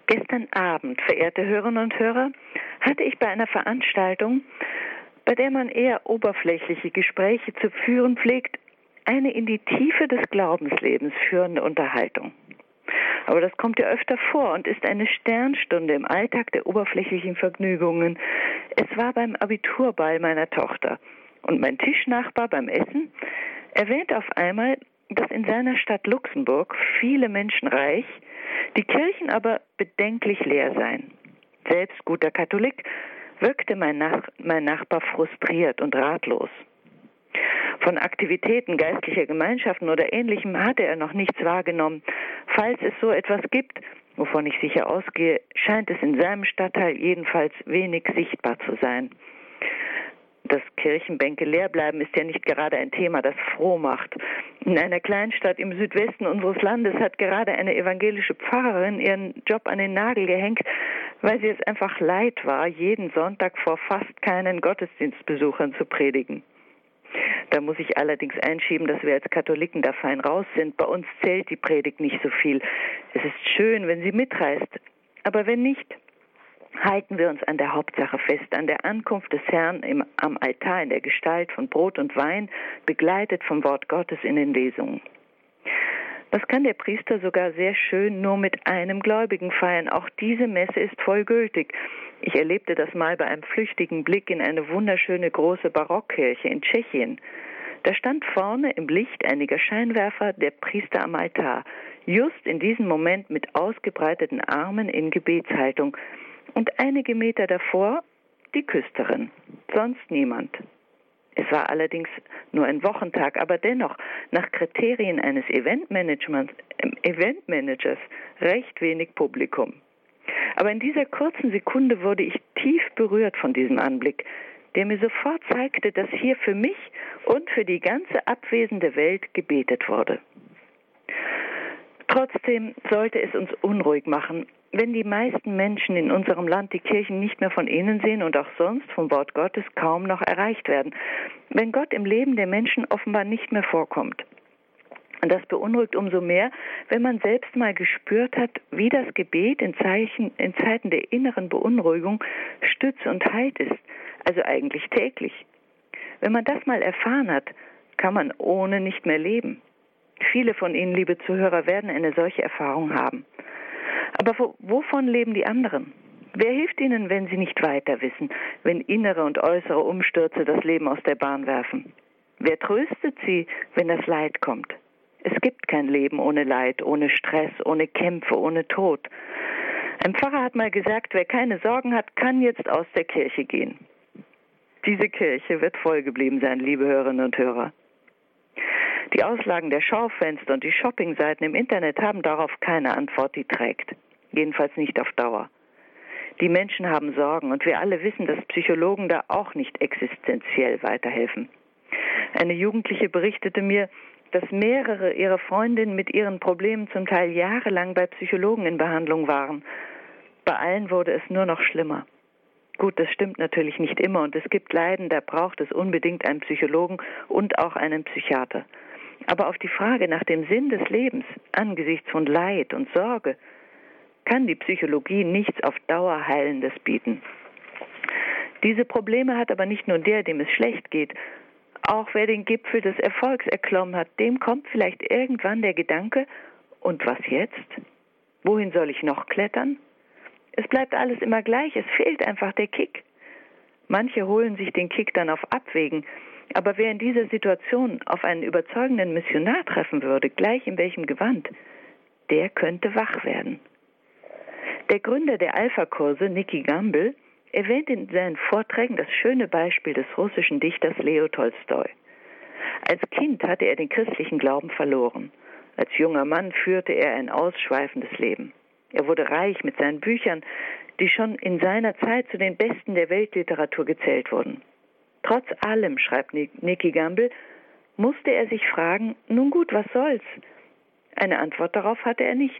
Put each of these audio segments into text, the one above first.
Gestern Abend, verehrte Hörerinnen und Hörer, hatte ich bei einer Veranstaltung, bei der man eher oberflächliche Gespräche zu führen pflegt, eine in die Tiefe des Glaubenslebens führende Unterhaltung. Aber das kommt ja öfter vor und ist eine Sternstunde im Alltag der oberflächlichen Vergnügungen. Es war beim Abiturball meiner Tochter und mein Tischnachbar beim Essen erwähnte auf einmal, dass in seiner Stadt Luxemburg viele Menschen reich, die Kirchen aber bedenklich leer seien. Selbst guter Katholik wirkte mein Nachbar frustriert und ratlos. Von Aktivitäten geistlicher Gemeinschaften oder Ähnlichem hatte er noch nichts wahrgenommen. Falls es so etwas gibt, wovon ich sicher ausgehe, scheint es in seinem Stadtteil jedenfalls wenig sichtbar zu sein. Dass Kirchenbänke leer bleiben, ist ja nicht gerade ein Thema, das froh macht. In einer Kleinstadt im Südwesten unseres Landes hat gerade eine evangelische Pfarrerin ihren Job an den Nagel gehängt, weil sie es einfach leid war, jeden Sonntag vor fast keinen Gottesdienstbesuchern zu predigen. Da muss ich allerdings einschieben, dass wir als Katholiken da fein raus sind. Bei uns zählt die Predigt nicht so viel. Es ist schön, wenn sie mitreißt, aber wenn nicht, halten wir uns an der Hauptsache fest, an der Ankunft des Herrn am Altar in der Gestalt von Brot und Wein, begleitet vom Wort Gottes in den Lesungen. Das kann der Priester sogar sehr schön nur mit einem Gläubigen feiern. Auch diese Messe ist vollgültig. Ich erlebte das mal bei einem flüchtigen Blick in eine wunderschöne große Barockkirche in Tschechien. Da stand vorne im Licht einiger Scheinwerfer der Priester am Altar, just in diesem Moment mit ausgebreiteten Armen in Gebetshaltung. Und einige Meter davor die Küsterin, sonst niemand. Es war allerdings nur ein Wochentag, aber dennoch nach Kriterien eines Eventmanagers recht wenig Publikum. Aber in dieser kurzen Sekunde wurde ich tief berührt von diesem Anblick, der mir sofort zeigte, dass hier für mich und für die ganze abwesende Welt gebetet wurde. Trotzdem sollte es uns unruhig machen, wenn die meisten Menschen in unserem Land die Kirchen nicht mehr von innen sehen und auch sonst vom Wort Gottes kaum noch erreicht werden, wenn Gott im Leben der Menschen offenbar nicht mehr vorkommt. Und das beunruhigt umso mehr, wenn man selbst mal gespürt hat, wie das Gebet in Zeiten der inneren Beunruhigung Stütze und Halt ist, also eigentlich täglich. Wenn man das mal erfahren hat, kann man ohne nicht mehr leben. Viele von Ihnen, liebe Zuhörer, werden eine solche Erfahrung haben. Aber wovon leben die anderen? Wer hilft ihnen, wenn sie nicht weiter wissen, wenn innere und äußere Umstürze das Leben aus der Bahn werfen? Wer tröstet sie, wenn das Leid kommt? Es gibt kein Leben ohne Leid, ohne Stress, ohne Kämpfe, ohne Tod. Ein Pfarrer hat mal gesagt, wer keine Sorgen hat, kann jetzt aus der Kirche gehen. Diese Kirche wird voll geblieben sein, liebe Hörerinnen und Hörer. Die Auslagen der Schaufenster und die Shoppingseiten im Internet haben darauf keine Antwort, die trägt. Jedenfalls nicht auf Dauer. Die Menschen haben Sorgen und wir alle wissen, dass Psychologen da auch nicht existenziell weiterhelfen. Eine Jugendliche berichtete mir, dass mehrere ihrer Freundinnen mit ihren Problemen zum Teil jahrelang bei Psychologen in Behandlung waren. Bei allen wurde es nur noch schlimmer. Gut, das stimmt natürlich nicht immer und es gibt Leiden, da braucht es unbedingt einen Psychologen und auch einen Psychiater. Aber auf die Frage nach dem Sinn des Lebens angesichts von Leid und Sorge kann die Psychologie nichts auf Dauer Heilendes bieten. Diese Probleme hat aber nicht nur der, dem es schlecht geht. Auch wer den Gipfel des Erfolgs erklommen hat, dem kommt vielleicht irgendwann der Gedanke, und was jetzt? Wohin soll ich noch klettern? Es bleibt alles immer gleich, es fehlt einfach der Kick. Manche holen sich den Kick dann auf Abwägen, aber wer in dieser Situation auf einen überzeugenden Missionar treffen würde, gleich in welchem Gewand, der könnte wach werden. Der Gründer der Alpha-Kurse, Nicky Gamble, erwähnt in seinen Vorträgen das schöne Beispiel des russischen Dichters Leo Tolstoi. Als Kind hatte er den christlichen Glauben verloren. Als junger Mann führte er ein ausschweifendes Leben. Er wurde reich mit seinen Büchern, die schon in seiner Zeit zu den besten der Weltliteratur gezählt wurden. Trotz allem, schreibt Nicky Gamble, musste er sich fragen, nun gut, was soll's? Eine Antwort darauf hatte er nicht.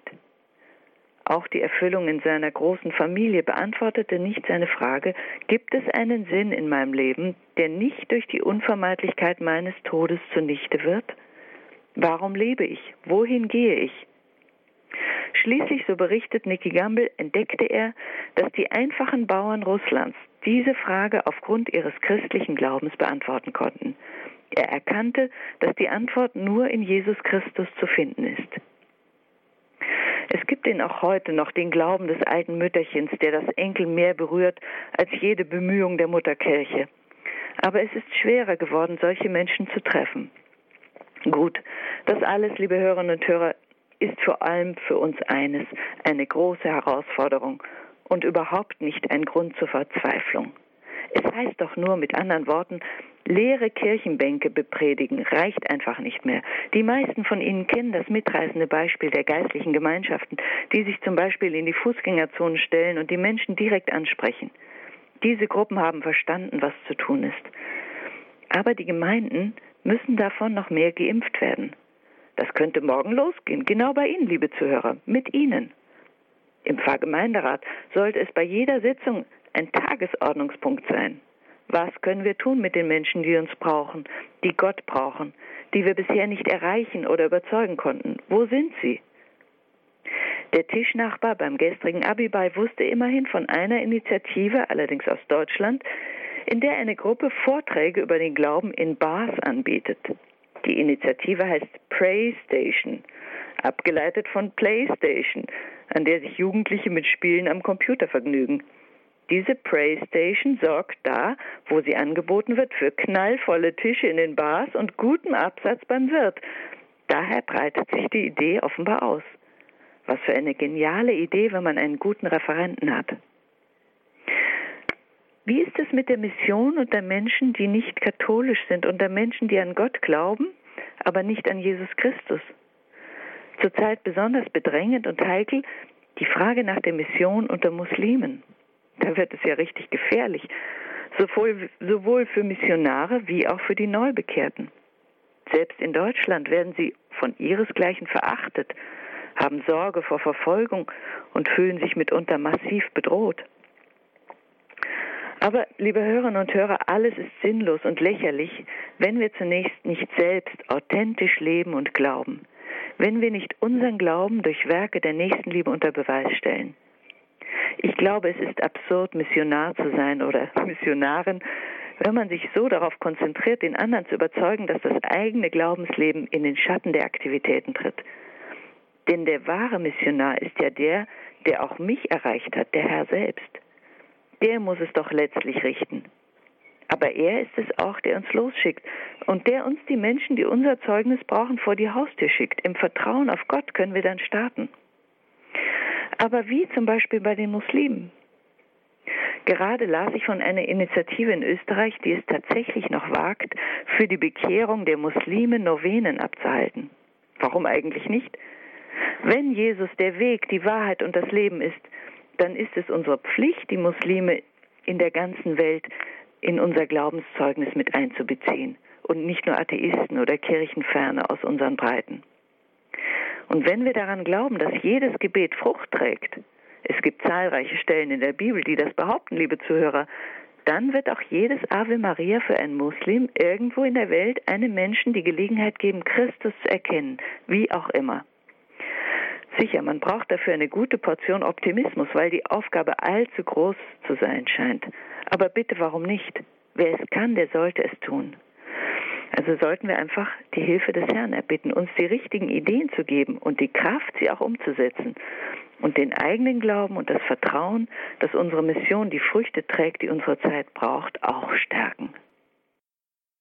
Auch die Erfüllung in seiner großen Familie beantwortete nicht seine Frage, gibt es einen Sinn in meinem Leben, der nicht durch die Unvermeidlichkeit meines Todes zunichte wird? Warum lebe ich? Wohin gehe ich? Schließlich, so berichtet Nicky Gumbel, entdeckte er, dass die einfachen Bauern Russlands diese Frage aufgrund ihres christlichen Glaubens beantworten konnten. Er erkannte, dass die Antwort nur in Jesus Christus zu finden ist. Es gibt ihn auch heute noch, den Glauben des alten Mütterchens, der das Enkel mehr berührt als jede Bemühung der Mutterkirche. Aber es ist schwerer geworden, solche Menschen zu treffen. Gut, das alles, liebe Hörerinnen und Hörer, ist vor allem für uns eines, eine große Herausforderung und überhaupt nicht ein Grund zur Verzweiflung. Es heißt doch nur, mit anderen Worten, leere Kirchenbänke bepredigen reicht einfach nicht mehr. Die meisten von Ihnen kennen das mitreißende Beispiel der geistlichen Gemeinschaften, die sich zum Beispiel in die Fußgängerzonen stellen und die Menschen direkt ansprechen. Diese Gruppen haben verstanden, was zu tun ist. Aber die Gemeinden müssen davon noch mehr geimpft werden. Das könnte morgen losgehen, genau bei Ihnen, liebe Zuhörer, mit Ihnen. Im Pfarrgemeinderat sollte es bei jeder Sitzung ein Tagesordnungspunkt sein. Was können wir tun mit den Menschen, die uns brauchen, die Gott brauchen, die wir bisher nicht erreichen oder überzeugen konnten? Wo sind sie? Der Tischnachbar beim gestrigen Abiball wusste immerhin von einer Initiative, allerdings aus Deutschland, in der eine Gruppe Vorträge über den Glauben in Bars anbietet. Die Initiative heißt Pray Station, abgeleitet von PlayStation, an der sich Jugendliche mit Spielen am Computer vergnügen. Diese Pray Station sorgt da, wo sie angeboten wird, für knallvolle Tische in den Bars und guten Absatz beim Wirt. Daher breitet sich die Idee offenbar aus. Was für eine geniale Idee, wenn man einen guten Referenten hat. Wie ist es mit der Mission unter Menschen, die nicht katholisch sind, unter Menschen, die an Gott glauben, aber nicht an Jesus Christus? Zurzeit besonders bedrängend und heikel die Frage nach der Mission unter Muslimen. Da wird es ja richtig gefährlich, sowohl für Missionare wie auch für die Neubekehrten. Selbst in Deutschland werden sie von ihresgleichen verachtet, haben Sorge vor Verfolgung und fühlen sich mitunter massiv bedroht. Aber, liebe Hörerinnen und Hörer, alles ist sinnlos und lächerlich, wenn wir zunächst nicht selbst authentisch leben und glauben, wenn wir nicht unseren Glauben durch Werke der Nächstenliebe unter Beweis stellen. Ich glaube, es ist absurd, Missionar zu sein oder Missionarin, wenn man sich so darauf konzentriert, den anderen zu überzeugen, dass das eigene Glaubensleben in den Schatten der Aktivitäten tritt. Denn der wahre Missionar ist ja der auch mich erreicht hat, der Herr selbst. Der muss es doch letztlich richten. Aber er ist es auch, der uns losschickt und der uns die Menschen, die unser Zeugnis brauchen, vor die Haustür schickt. Im Vertrauen auf Gott können wir dann starten. Aber wie zum Beispiel bei den Muslimen? Gerade las ich von einer Initiative in Österreich, die es tatsächlich noch wagt, für die Bekehrung der Muslime Novenen abzuhalten. Warum eigentlich nicht? Wenn Jesus der Weg, die Wahrheit und das Leben ist, dann ist es unsere Pflicht, die Muslime in der ganzen Welt in unser Glaubenszeugnis mit einzubeziehen und nicht nur Atheisten oder Kirchenferne aus unseren Breiten. Und wenn wir daran glauben, dass jedes Gebet Frucht trägt, es gibt zahlreiche Stellen in der Bibel, die das behaupten, liebe Zuhörer, dann wird auch jedes Ave Maria für einen Muslim irgendwo in der Welt einem Menschen die Gelegenheit geben, Christus zu erkennen, wie auch immer. Sicher, man braucht dafür eine gute Portion Optimismus, weil die Aufgabe allzu groß zu sein scheint. Aber bitte, warum nicht? Wer es kann, der sollte es tun. Also sollten wir einfach die Hilfe des Herrn erbitten, uns die richtigen Ideen zu geben und die Kraft, sie auch umzusetzen und den eigenen Glauben und das Vertrauen, dass unsere Mission die Früchte trägt, die unsere Zeit braucht, auch stärken.